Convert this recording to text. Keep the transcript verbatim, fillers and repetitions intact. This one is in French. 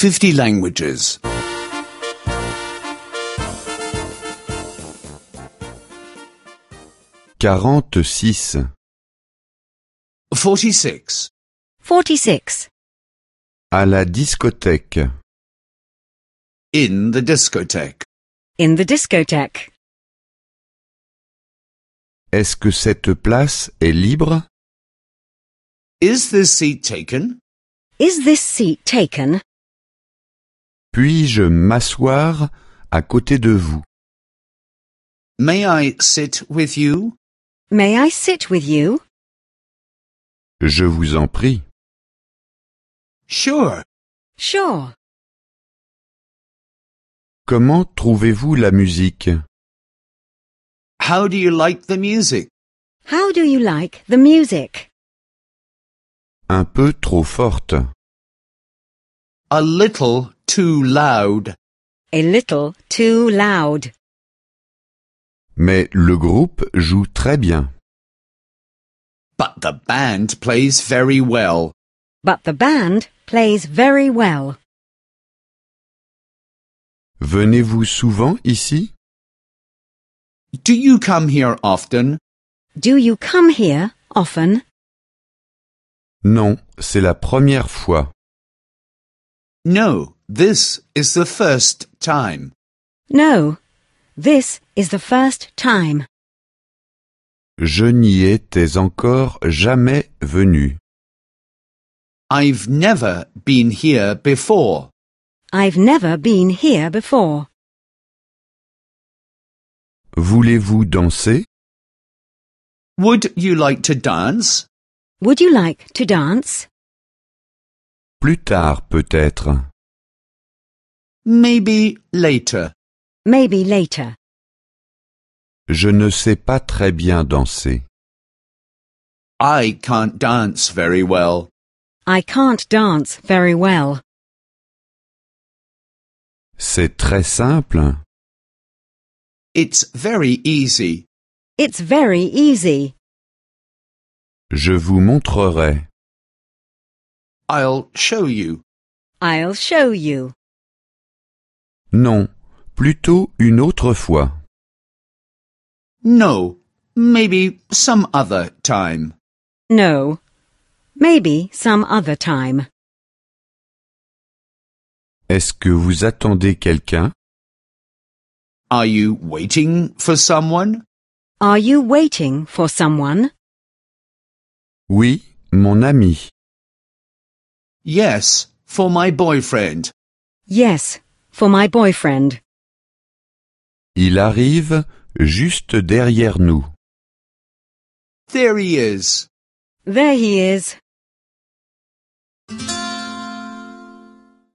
fifty languages. quarante-six. Forty-six. Forty-six. À la discothèque. In the discotheque. In the discotheque. Est-ce que cette place est libre? Is this seat taken? Is this seat taken? Puis-je m'asseoir à côté de vous? May I sit with you? May I sit with you? Je vous en prie. Sure. Sure. Comment trouvez-vous la musique? How do you like the music? How do you like the music? Un peu trop forte. A little too loud. A little too loud. Mais le groupe joue très bien. But the band plays very well. But the band plays very well. Venez-vous souvent ici? Do you come here often? Do you come here often? Non, c'est la première fois. No, this is the first time. No, this is the first time. Je n'y étais encore jamais venu. I've never been here before. I've never been here before. Voulez-vous danser? Would you like to dance? Would you like to dance? Plus tard peut-être. Maybe later. Maybe later. Je ne sais pas très bien danser. I can't dance very well. I can't dance very well. C'est très simple. It's very easy. It's very easy. Je vous montrerai. I'll show you. I'll show you. Non, plutôt une autre fois. No, maybe some other time. No, maybe some other time. Est-ce que vous attendez quelqu'un? Are you waiting for someone? Are you waiting for someone? Oui, mon ami. Yes, for my boyfriend. Yes, for my boyfriend. Il arrive juste derrière nous. There he is. There he is.